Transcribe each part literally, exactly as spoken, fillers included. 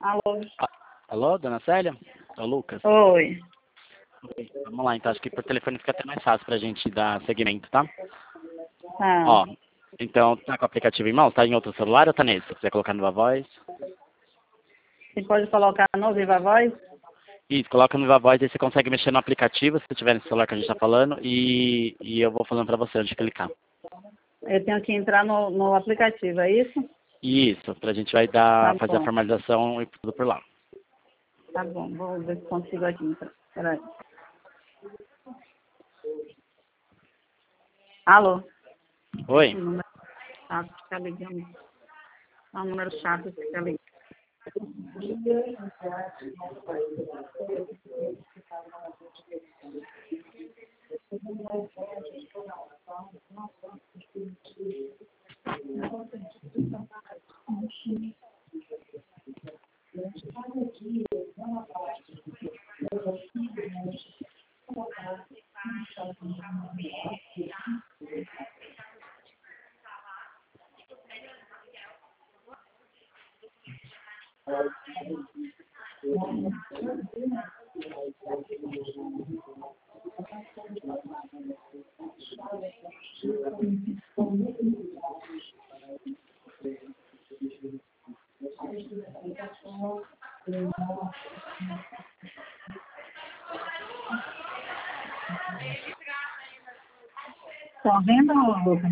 Alô? Ah, alô, dona Célia? É o Lucas. Oi. Ok, vamos lá, então acho que por telefone fica até mais fácil pra gente dar seguimento, tá? Ah, Ó, então tá com o aplicativo em mãos? Tá em outro celular ou tá nesse? Se quiser colocar no Viva Voz. você pode colocar no Viva Voz? Isso, coloca no Viva Voz e você consegue mexer no aplicativo, se tiver nesse celular que a gente tá falando, e, e eu vou falando pra você onde clicar. Eu tenho que entrar no, no aplicativo, é isso? Isso, pra gente vai Tá dar, fazer a bom, formalização e tudo por lá. tá bom. Vou ver se consigo aqui. Então. Peraí. Alô? Oi? Esse número chato fica ligando. É um número chato fica ligando. Tá vendo, Lucas?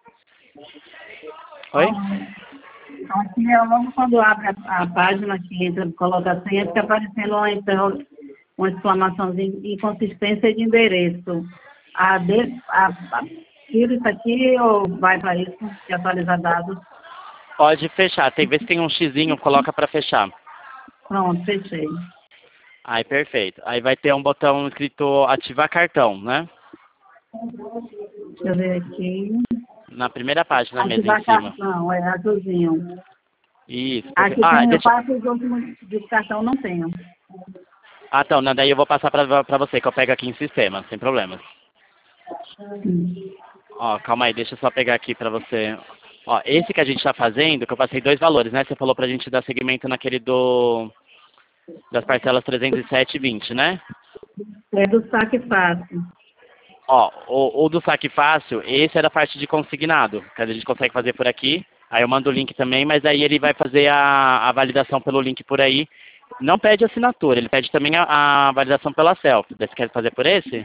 Oi? Aqui é logo quando abre a, a página que entra, coloca a senha, fica aparecendo uma, interro- uma exclamação de inconsistência de endereço. A, de, a, a, tira isso aqui ou vai para isso, de atualizar dados? Pode fechar, tem vez que tem um xizinho, coloca pra fechar. Pronto, fechei. Aí, perfeito. Aí vai ter um botão escrito ativar cartão, né? Deixa eu ver aqui. Na primeira página mesmo, em Ativar cima. cartão, é azulzinho. Isso, perfeito. Aqui Ah, tem o deixa... passo, os últimos de cartão não tenho. Ah, então, não, daí eu vou passar pra, pra você, que eu pego aqui em sistema, sem problemas. Hum. Ó, calma aí, deixa eu só pegar aqui pra você. Ó, esse que a gente tá fazendo, que eu passei dois valores, né? Você falou pra gente dar segmento naquele do... das parcelas trezentos e sete e vinte, né? É do saque fácil. Ó, o, o do saque fácil, esse é da parte de consignado, que a gente consegue fazer por aqui. Aí eu mando o link também, mas aí ele vai fazer a, a validação pelo link por aí. Não pede assinatura, ele pede também a, a validação pela selfie. Você quer fazer por esse?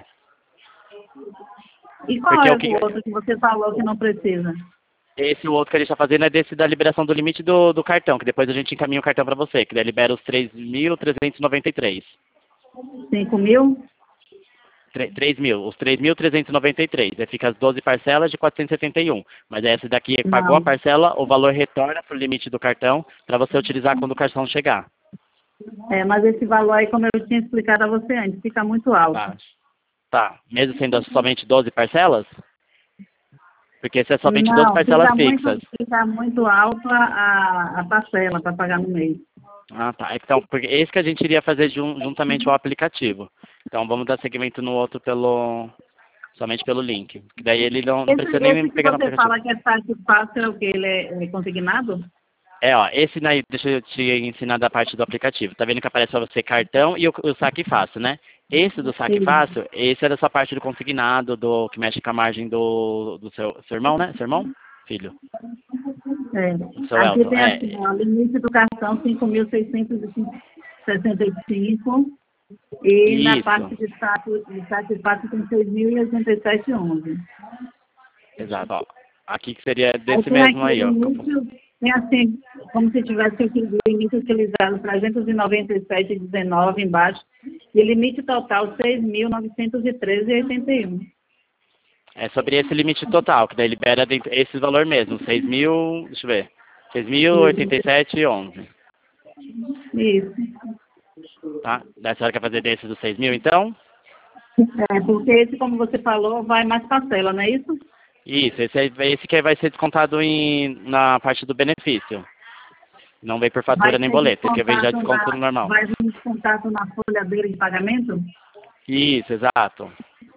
E qual Porque é o o que outro que você falou que não precisa? esse o outro que a gente está fazendo é desse da liberação do limite do, do cartão, que depois a gente encaminha o cartão para você, que daí libera os três mil trezentos e noventa e três. Cinco mil? três mil, os três mil trezentos e noventa e três. Aí fica as doze parcelas de quatrocentos e setenta e um. Mas essa daqui pagou a Não. parcela, o valor retorna para o limite do cartão para você utilizar quando o cartão chegar. É, mas esse valor aí, como eu tinha explicado a você antes, fica muito alto. Tá. Tá. Mesmo sendo somente doze parcelas? Porque esse é somente doze Não, parcelas fica muito, fixas. fica muito alto a, a, a parcela para pagar no mês. Ah, tá. Então, porque esse que a gente iria fazer jun, juntamente ao aplicativo. Então, vamos dar seguimento no outro pelo... somente pelo link. Que daí ele não, não Esse, precisa nem esse que pegar no você aplicativo. fala que é fácil, fácil é o que? Ele é, é consignado? É, ó, esse daí, deixa eu te ensinar da parte do aplicativo. Tá vendo que aparece pra você cartão e o, o saque fácil, né? Esse do saque Sim. fácil, esse é dessa parte do consignado, do que mexe com a margem do, do seu, seu irmão, né? Seu irmão? Filho. É. Do seu Aqui Elton. tem É, assim, ó, limite do cartão cinco mil seiscentos e sessenta e cinco e na isso. parte de saque, de saque fácil tem seis mil e oitenta e sete e onze. Exato, ó. Aqui que seria Aí desse tem mesmo aqui aí, ó. limite, tem assim, como se tivesse aqui o limite utilizado trezentos e noventa e sete vírgula dezenove embaixo, e limite total seis mil novecentos e treze vírgula oitenta e um. É sobre esse limite total, que daí libera dentro, esse valor mesmo, seis mil, deixa eu ver, seis mil oitenta e sete e onze, Isso. tá? Daí a senhora quer fazer desse dos seis mil, então? É, porque esse, como você falou, vai mais parcela, não é isso? Isso, esse, aí- esse que vai ser descontado em, na parte do benefício. Não vem por Vai fatura nem ser boleto, esse que vem já descontado desconto na, normal. vai vir descontado na folha dele de pagamento? Isso, exato.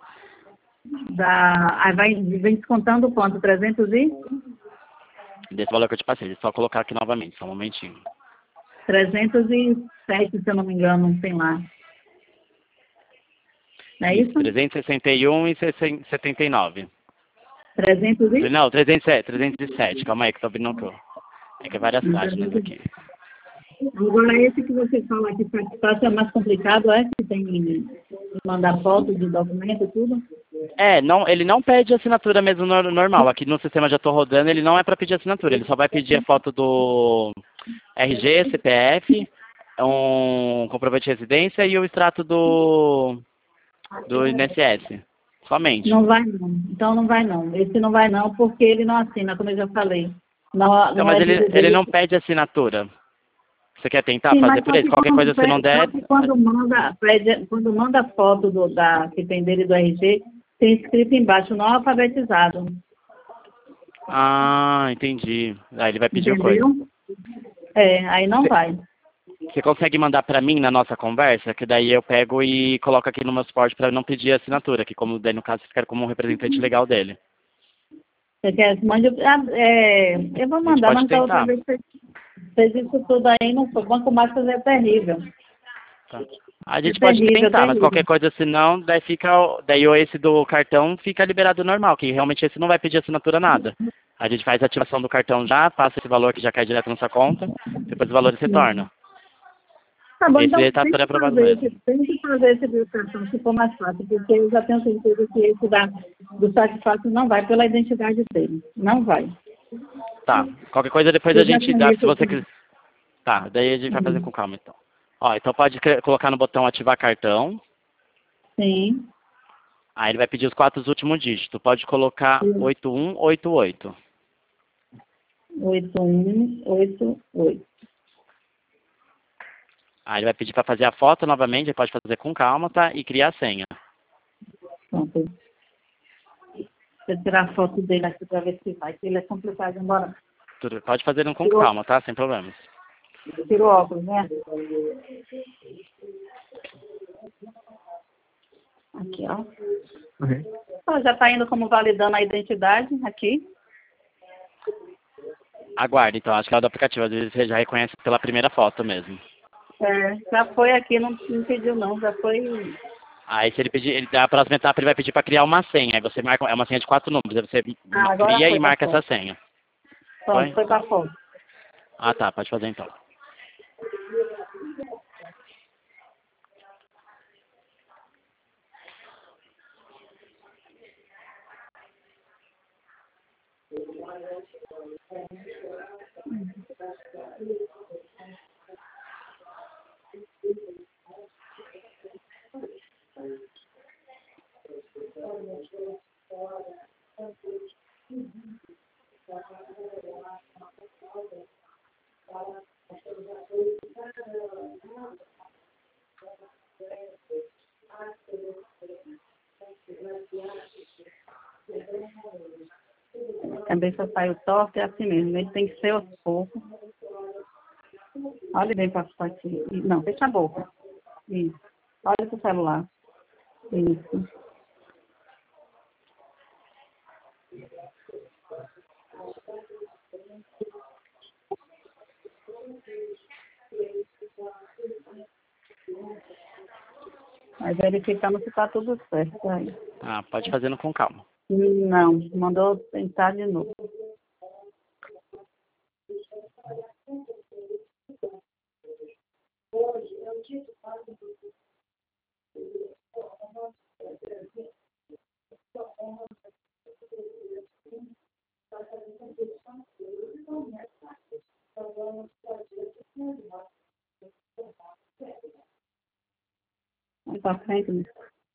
Da, aí vai, vem descontando quanto? trezentos e? Desse valor que eu te passei, é só colocar aqui novamente, só um momentinho. trezentos e sete, se eu não me engano, tem lá. Não é isso? trezentos e sessenta e um e setenta e nove. trezentos e? Não, trezentos e sete, trezentos e sete. Calma aí que eu tô abrindo aqui. É que é várias páginas aqui. Agora, esse que você fala que satisfação é mais complicado, é que tem que mandar foto de documento e tudo? É, não, ele não pede assinatura mesmo no- normal. Aqui no sistema já estou rodando, ele não é para pedir assinatura. Ele só vai pedir a foto do R G, C P F, um comprovante de residência e o extrato do, do I N S S. Somente. Não vai não. Então não vai não. Esse não vai não, porque ele não assina, como eu já falei. Não, Então, não mas é ele, vida ele dele. não pede assinatura. Você quer tentar Sim, fazer mas por só isso? que Qualquer quando, coisa se não só der... que quando manda, pede, quando manda a foto do, da, que tem dele do R G, tem escrito embaixo, não alfabetizado. Ah, entendi. Aí ele vai pedir coisa. Entendeu? É, aí não Você, vai. você consegue mandar para mim na nossa conversa? Que daí eu pego e coloco aqui no meu suporte para não pedir assinatura, que como daí no caso você fica como um representante legal dele. Você quer? Mande, ah, é, eu vou A gente mandar, pode mas da outra tentar. vez você fez isso tudo aí, não foi. Banco Master é terrível. Tá. A É gente pode terrível, tentar, mas terrível. qualquer coisa se não, daí fica, o- daí o esse do cartão fica liberado normal, que realmente esse não vai pedir assinatura nada. A gente faz a ativação do cartão já, passa esse valor que já cai direto na sua conta, depois o valor se retorna. Tá bom, Esse então está tem tudo que aprovado fazer esse, mesmo. tem que fazer esse do cartão, se for mais fácil, porque eu já tenho certeza que esse da, do satisfato não vai pela identidade dele. Não vai. Tá. Qualquer coisa depois a Eu já gente dá, se conheço você assim. quiser. Tá, daí a gente vai fazer Uhum. com calma então. Ó, então pode cre- colocar no botão ativar cartão. Sim. Aí ele vai pedir os quatro últimos dígitos. Pode colocar oito um oito oito. oito um oito oito. Aí ele vai pedir para fazer a foto novamente, ele pode fazer com calma, tá? E criar a senha. Pronto. Deixa eu tirar a foto dele aqui para ver se vai, que ele é complicado. Embora. Tudo, pode fazer com Tirou, calma, tá? Sem problemas. tirou óculos, né? Aqui, ó. Uhum. Ó, já está indo como validando a identidade aqui. Aguarde, então. Acho que é o do aplicativo. Às vezes você já reconhece pela primeira foto mesmo. É, já foi aqui, não, não pediu não, já foi. Aí se ele pedir, ele, a próxima etapa ele vai pedir para criar uma senha. Aí você marca, é uma senha de quatro números. Aí você Ah, ma- agora cria e foi para marca essa foto. senha. Pronto, Foi? foi para foto. Ah, tá. Pode fazer então. Também só saiu torto, é assim mesmo, ele tem que ser aos poucos. Olha bem para aqui. Não, fecha a boca. Isso. Olha pro celular. Isso. Vai verificando se está tudo certo aí. Ah, pode fazendo com calma. Não, mandou tentar de novo. Vai para frente, né?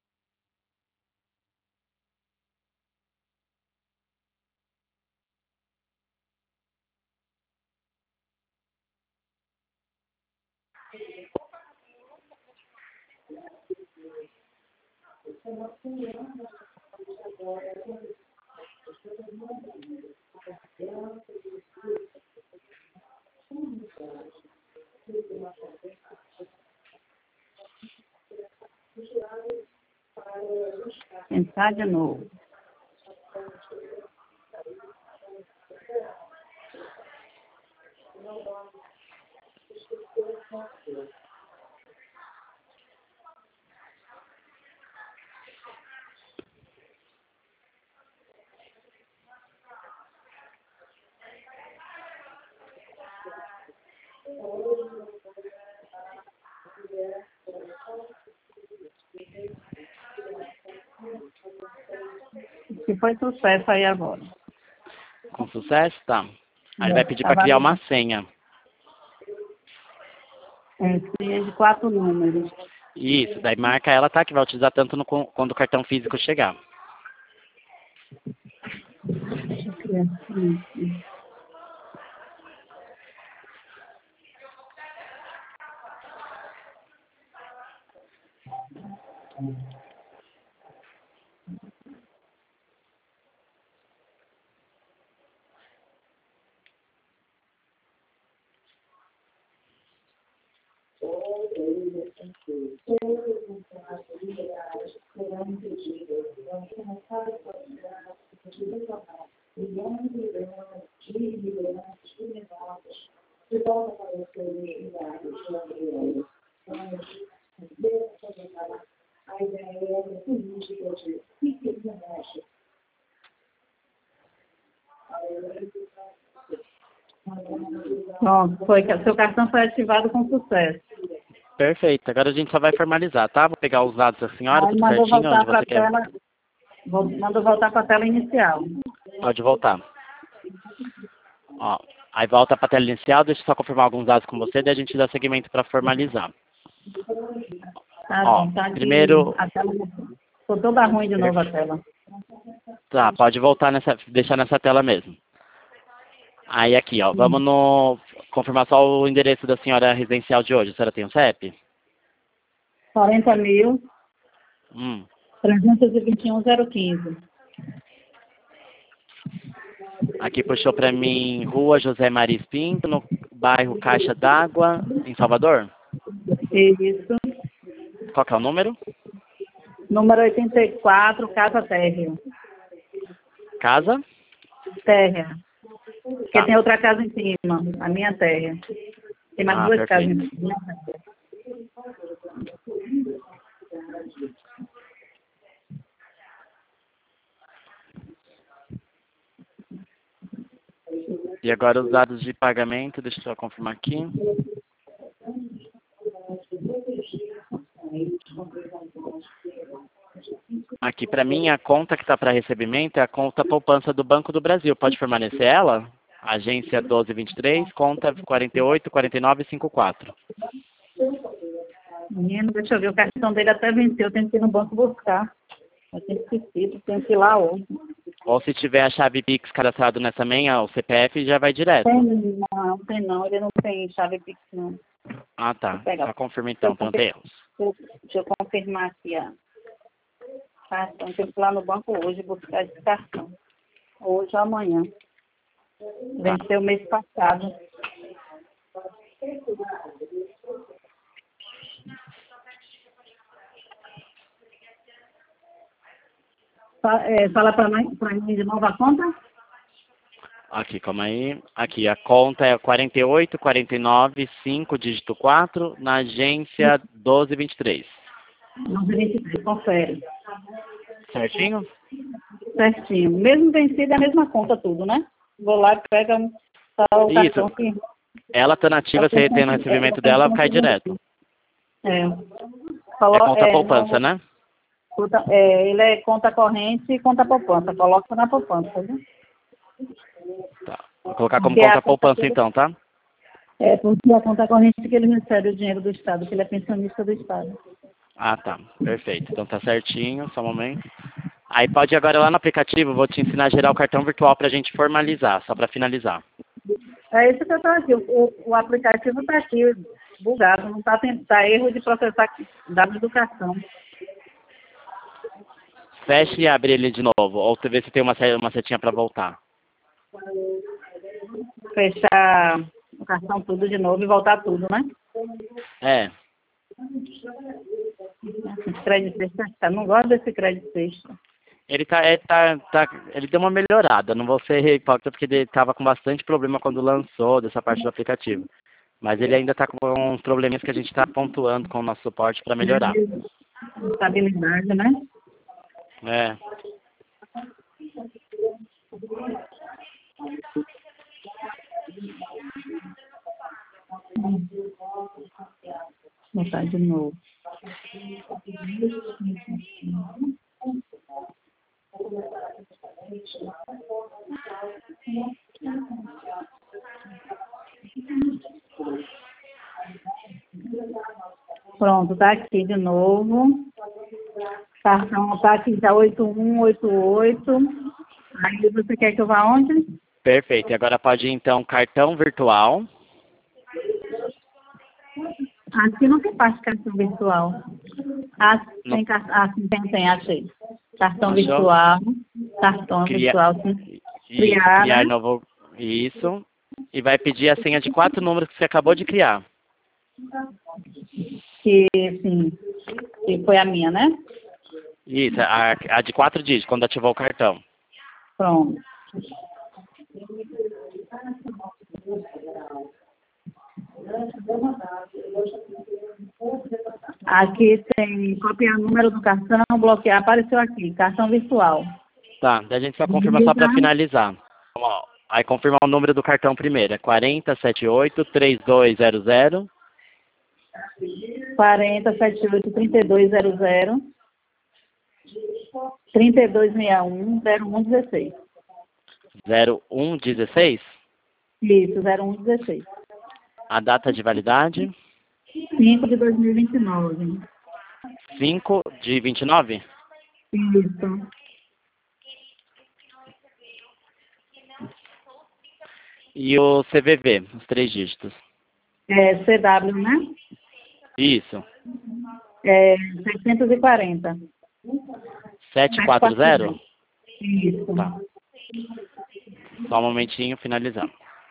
Tentar de novo. que foi sucesso aí agora. Com sucesso? Tá. Aí ele É, vai pedir tá para criar valendo. uma senha. É, senha de quatro números. Isso, daí marca ela, tá? Que vai utilizar tanto no, quando o cartão físico chegar. Deixa eu criar aqui. Pronto, foi, seu cartão foi ativado com sucesso. Perfeito. Agora a gente só vai formalizar, tá? Vou pegar os dados da senhora, Aí tudo mandou certinho, voltar onde para você a quer. tela, vol- mandou voltar para a tela inicial. Pode voltar. Ó, aí volta para a tela inicial, deixa eu só confirmar alguns dados com você, daí a gente dá seguimento para formalizar. Tá Ó, bom, tá aqui. primeiro, A tela ficou toda ruim de novo a tela. tá, pode voltar nessa, deixar nessa tela mesmo. Aí aqui, ó, vamos no, confirmar só o endereço da senhora residencial de hoje. A senhora tem o C E P? quarenta mil, Hum, trezentos e vinte e um, zero quinze. aqui puxou para mim Rua José Maris Pinto, no bairro Caixa d'Água, em Salvador. Isso. Qual que é o número? Número oitenta e quatro, Casa Térrea. Casa? Térrea. Porque Tá. tem outra casa em cima, a minha terra. Tem mais Ah, duas casas perfeito. em cima. E agora os dados de pagamento, deixa eu só confirmar aqui. Aqui para mim a conta que está para recebimento é a conta poupança do Banco do Brasil. Pode permanecer ela? Agência doze vinte e três, conta quarenta e oito, quarenta e nove, cinquenta e quatro. Menino, deixa eu ver, o cartão dele até venceu, eu tenho que ir no banco buscar. Eu tenho esquecido, tenho que ir lá hoje. Ou se tiver a chave Pix cadastrado nessa menha, o C P F já vai direto. Tem não, tem não, ele não tem chave Pix não. Ah, tá. Vou pegar. Só confirma Deixa eu então, pronto, erros. confir- Deixa eu confirmar aqui a cartão. Eu tenho que ir lá no banco hoje buscar esse cartão. Hoje ou amanhã. Tá. Venceu o mês passado. Fa- é, Fala para mim, pra mim de novo a conta? Aqui, calma aí. Aqui, a conta é quarenta e oito, quarenta e nove, cinco, dígito quatro, na agência doze vinte e três. onze vinte e três, confere. Certinho? Certinho. Mesmo vencido é a mesma conta tudo, né? Vou lá e pega um, tá, o Isso. cartão que... Ela estando ativa, você tendo o recebimento dela, cai direto. É. É Colo, conta é, poupança, no, né? conta- é, ele é conta corrente e conta poupança. Coloca na poupança, viu? Tá. Vou colocar como Porque é a conta conta que poupança ele, então, tá? é porque é a conta corrente que ele recebe o dinheiro do Estado, que ele é pensionista do Estado. Ah, tá. Perfeito. Então tá certinho, só um momento. Aí pode ir agora lá no aplicativo, vou te ensinar a gerar o cartão virtual pra gente formalizar, só pra finalizar. É isso que eu estou aqui. O, o aplicativo está aqui, bugado, não está tá erro de processar dados do cartão. Feche e abre ele de novo, ou tu vê se tem uma, se- uma setinha pra voltar. Fechar o cartão tudo de novo e voltar tudo, né? É, Esse crédito extra, não gosto desse crédito extra. ele tá, é, tá, tá, ele deu uma melhorada, não vou ser hipócrita porque ele tava com bastante problema quando lançou dessa parte do aplicativo. Mas ele ainda tá com uns probleminhas que a gente tá pontuando com o nosso suporte pra melhorar. Estabilidade, né? É. Vou botar de novo. Pronto, tá aqui de novo. Cartão tá aqui, já oito um oito oito. Aí você quer que eu vá onde? Perfeito. E agora pode ir, então, cartão virtual. Aqui não tem parte de cartão virtual. Ah, Não. tem cartão. Ah, sim, tem, tem, achei. Cartão Achou? virtual. Cartão Cria... virtual, sim. Isso, Criar, criar né? novo. Isso. E vai pedir a senha de quatro números que você acabou de criar. Que, sim, que foi a minha, né? Isso, a, a de quatro dígitos, quando ativou o cartão. Pronto. Aqui tem copiar o número do cartão, bloquear, apareceu aqui, cartão virtual. Tá, daí a gente só confirma só para finalizar. Ó, aí confirmar o número do cartão primeiro. É quatro zero sete oito, três dois zero zero. quarenta, setenta e oito, trinta e dois zero zero. trinta e dois sessenta e um, zero um dezesseis. zero um dezesseis. Isso, zero um dezesseis. A data de validade. cinco de dois mil e vinte e nove. cinco de vinte e nove? Isso. E o C V V, os três dígitos. É C W, né? Isso. É seiscentos e quarenta. setecentos e quarenta? Isso. Tá. Só um momentinho, finalizar.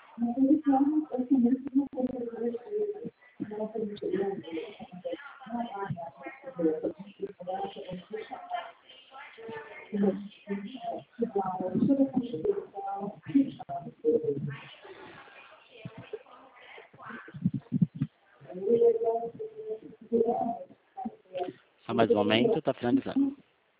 Só mais um momento, tá finalizando.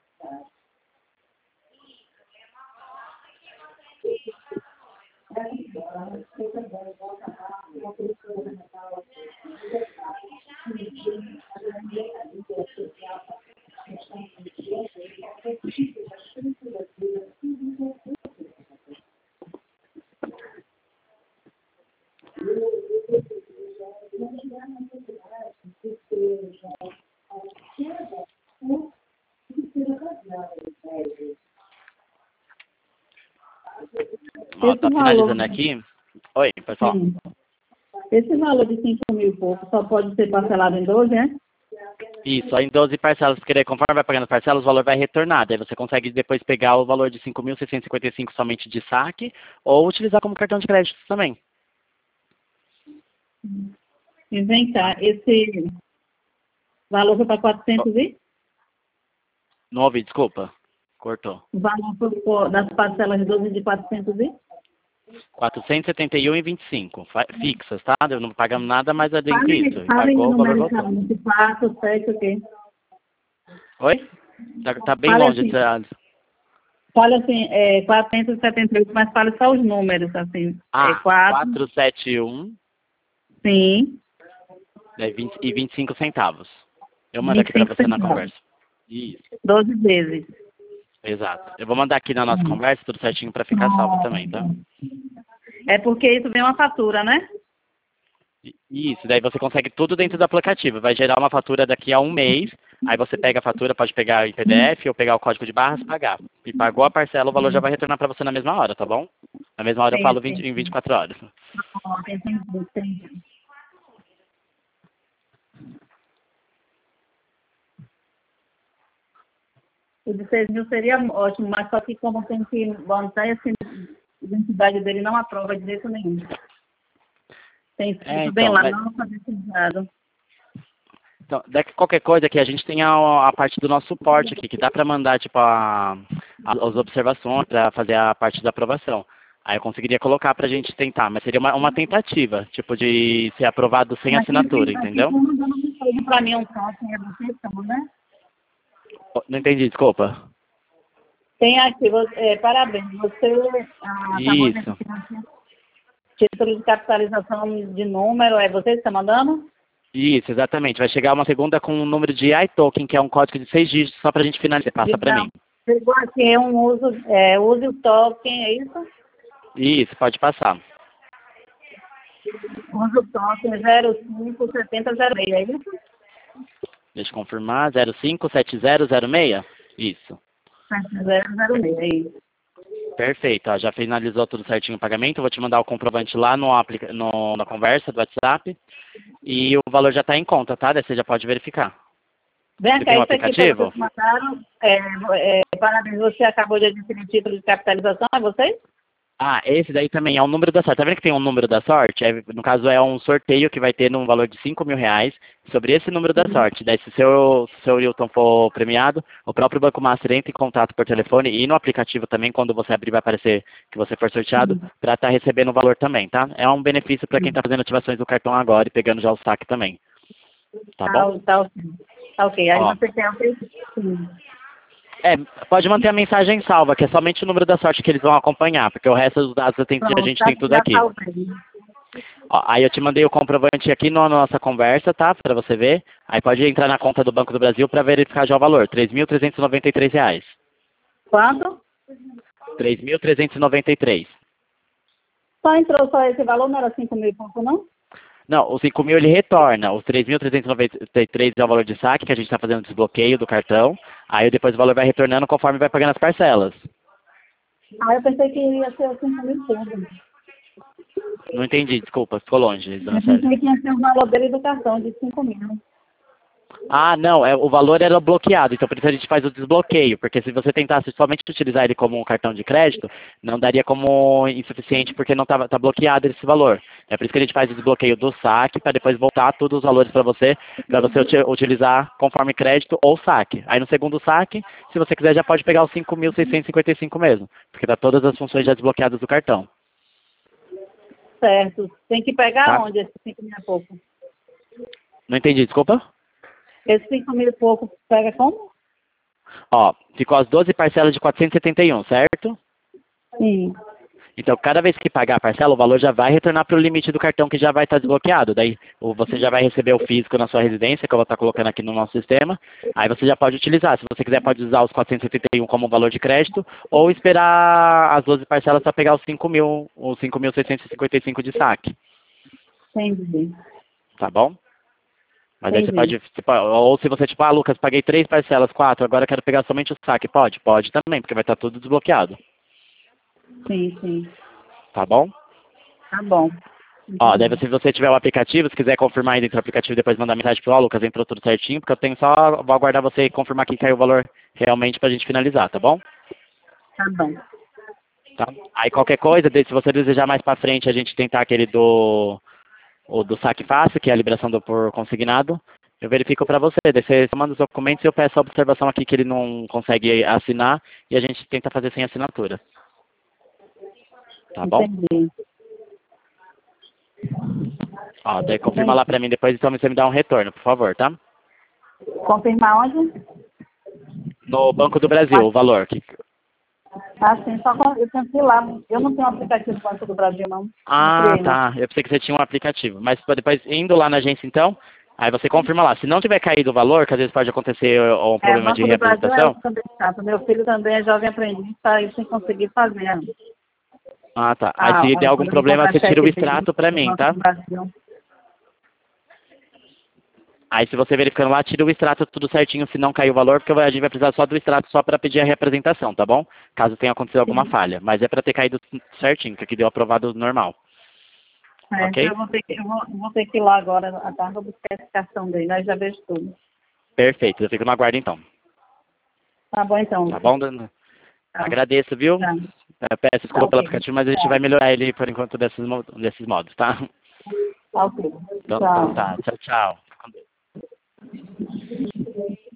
Ó, tá finalizando aqui. Oi, pessoal. Sim. Esse valor de cinco mil e pouco só pode ser parcelado em doze, né? Isso, só em doze parcelas, querer, conforme vai pagando parcelas, o valor vai retornar. Daí você consegue depois pegar o valor de cinco mil seiscentos e cinquenta e cinco somente de saque ou utilizar como cartão de crédito também. E vem cá, esse valor foi para quatrocentos e? Não ouvi, desculpa. Cortou. O valor foi por- das parcelas de doze de quatrocentos e? quatrocentos e setenta e um e vinte e cinco. Fa- Fixas, tá? Eu não pagamos nada mais além Fale, disso. E fale pagou, o valor voltou. numericamente, quatro, sete, o quê? Oi? Tá, tá bem Fale longe assim, de... fale assim, é, quatrocentos e setenta e oito, mas fale só os números, assim. Ah, É quatro, quatrocentos e setenta e um sim, né, vinte e vinte e cinco centavos. Eu mando vinte aqui e pra cinco você na centavos. conversa. Isso, doze vezes. exato. Eu vou mandar aqui na nossa Hum. conversa tudo certinho pra ficar salvo também, tá? É porque isso vem uma fatura, né? Isso, daí você consegue tudo dentro do aplicativo. Vai gerar uma fatura daqui a um mês. Aí você pega a fatura, pode pegar em P D F ou pegar o código de barras e pagar. E pagou a parcela, o valor já vai retornar para você na mesma hora, tá bom? Na mesma hora eu Sim, falo sim. vinte, em vinte e quatro horas. Ó, entendi, entendi. O de seis mil seria ótimo, mas só que como tem que manter essa identidade dele, não aprova de jeito nenhum. Tem escrito É, bem então, lá, mas, não alfabetizado. então daqui, qualquer coisa aqui, a gente tem a, a parte do nosso suporte aqui, que dá para mandar, tipo, a, a, as observações para fazer a parte da aprovação. Aí eu conseguiria colocar pra gente tentar, mas seria uma, uma tentativa, tipo, de ser aprovado sem Aqui, assinatura, aqui, entendeu? aqui mandando mensagem para mim um toque, é você, então, né? Não entendi, desculpa. Tem aqui, você, é, parabéns, você ah, acabou de Isso. receber título de capitalização de número, é você que está mandando? Isso, exatamente. Vai chegar uma segunda com um número de iToken, que é um código de seis dígitos, só pra gente finalizar. Passa pra Então, mim. chegou aqui, é um uso, é, use o token, é isso? Isso, pode passar. Use o token zero cinco sete zero zero seis, é isso? Deixa eu confirmar, zero cinco sete zero zero seis? Isso. sete zero zero seis, é isso. Perfeito, ó, já finalizou tudo certinho o pagamento, eu vou te mandar o comprovante lá no, aplica no na conversa do WhatsApp e o valor já está em conta, tá? Daí você já pode verificar. Vem Você cá, tem um isso aqui que aplicativo? vocês mandaram, é, é, parabéns, você acabou de adquirir título de capitalização, é você? Ah, esse daí também é o número da sorte. Tá vendo que tem um número da sorte? É, no caso, é um sorteio que vai ter num valor de cinco mil reais sobre esse número da Uhum. sorte. Daí, se o seu, se o seu Wilton for premiado, o próprio Banco Master entra em contato por telefone e no aplicativo também, quando você abrir, vai aparecer que você for sorteado, Uhum. para estar recebendo o valor também, tá? É um benefício para quem está fazendo ativações do cartão agora e pegando já o saque também. Tá Tá, bom? tá, ok. Tá ok, aí Ó, você quer o que? Sim. é, pode manter a mensagem salva, que é somente o número da sorte que eles vão acompanhar, porque o resto dos dados eu tenho- a Pronto, gente tá, tem tudo já aqui. salvei. Ó, aí eu te mandei o comprovante aqui na nossa conversa, tá? Para você ver. Aí pode entrar na conta do Banco do Brasil para verificar já o valor. três mil trezentos e noventa e três reais. Quanto? três mil trezentos e noventa e três. Só entrou só esse valor, não era cinco mil e pouco, não? Não, os cinco mil ele retorna. Os três mil trezentos e noventa e três é o valor de saque, que a gente está fazendo desbloqueio do cartão. Aí depois o valor vai retornando conforme vai pagando as parcelas. Ah, eu pensei que ia ser cinco mil e pouco. Não entendi, desculpa, ficou longe, dona Eu Célia. pensei que ia ser o valor dele do cartão, de cinco mil. Ah, não, é, o valor era bloqueado, então por isso a gente faz o desbloqueio, porque se você tentasse somente utilizar ele como um cartão de crédito, não daria como insuficiente porque não estava tá bloqueado esse valor. É por isso que a gente faz o desbloqueio do saque, para depois voltar todos os valores para você, para você uti- utilizar conforme crédito ou saque. Aí no segundo saque, se você quiser, já pode pegar os cinco mil seiscentos e cinquenta e cinco mesmo, porque tá todas as funções já desbloqueadas do cartão, Certo. Tem que pegar tá? onde esse cinco mil e pouco? Não entendi, desculpa? Esse cinco mil e pouco pega como? Ó, ficou as doze parcelas de quatrocentos e setenta e um, certo? Sim. Então, cada vez que pagar a parcela, o valor já vai retornar para o limite do cartão que já vai estar desbloqueado. Daí, o- você já vai receber o físico na sua residência, que eu vou estar colocando aqui no nosso sistema. Aí você já pode utilizar. Se você quiser, pode usar os quatrocentos e setenta e um como valor de crédito, ou esperar as doze parcelas para pegar os cinco mil, os cinco mil seiscentos e cinquenta e cinco de saque. Entendi. Tá bom? Mas aí você Entendi. pode, você pode- ou se você, tipo, ah, Lucas, paguei três parcelas, quatro, agora eu quero pegar somente o saque. Pode? Pode também, porque vai estar tudo desbloqueado. Sim, sim. Tá bom? Tá bom. Ó, daí Entendi. se você tiver o aplicativo, se quiser confirmar aí dentro do aplicativo e depois mandar mensagem pro ó, Lucas, entrou tudo certinho, porque eu tenho só, vou aguardar você confirmar que caiu o valor realmente pra gente finalizar, tá bom? Tá bom. Tá? Aí qualquer coisa, daí se você desejar mais pra frente a gente tentar aquele do, o do saque fácil, que é a liberação do por consignado, eu verifico pra você. Daí você manda os documentos e eu peço a observação aqui que ele não consegue assinar e a gente tenta fazer sem assinatura. Tá bom? Entendi. Ó, daí confirma lá Entendi. pra mim depois, então você me dá um retorno, por favor, tá? Confirmar onde? No Banco do Brasil, o valor. Que, Ah, sim. Só com- eu tenho que ir lá. Eu não tenho aplicativo do Banco do Brasil, não. Não Ah, criei, não. tá. Eu pensei que você tinha um aplicativo. Mas depois, indo lá na agência, então, aí você confirma lá. Se não tiver caído o valor, que às vezes pode acontecer ó, um É, o problema de Banco do Brasil é representação. outro também chato. Meu filho também é jovem aprendiz, está aí sem conseguir fazer. Ah, tá. Aí Ah, se der algum quando ele problema, comprar você tira o cheque dele extrato pra do mim, Banco tá? do Brasil. Aí se você verificando lá, tira o extrato tudo certinho se não caiu o valor, porque a gente vai precisar só do extrato só para pedir a representação, tá bom? Caso tenha acontecido alguma Sim. falha. Mas é para ter caído certinho, que aqui deu aprovado normal. É, então Ok? eu vou ter que, eu vou, vou ter que ir lá agora à tarde, vou buscar esse cartão dele, aí já vejo tudo. Perfeito. Eu fico no aguardo então. Tá bom então, Tá Lucas. bom, dona? Tá. Agradeço, viu? Tá. Eu peço Tá desculpa pelo ok. aplicativo, mas a gente Tá. vai melhorar ele por enquanto desses, mo- desses modos, tá? Tá ok. Então, então Tchau. tá. Tchau, tchau.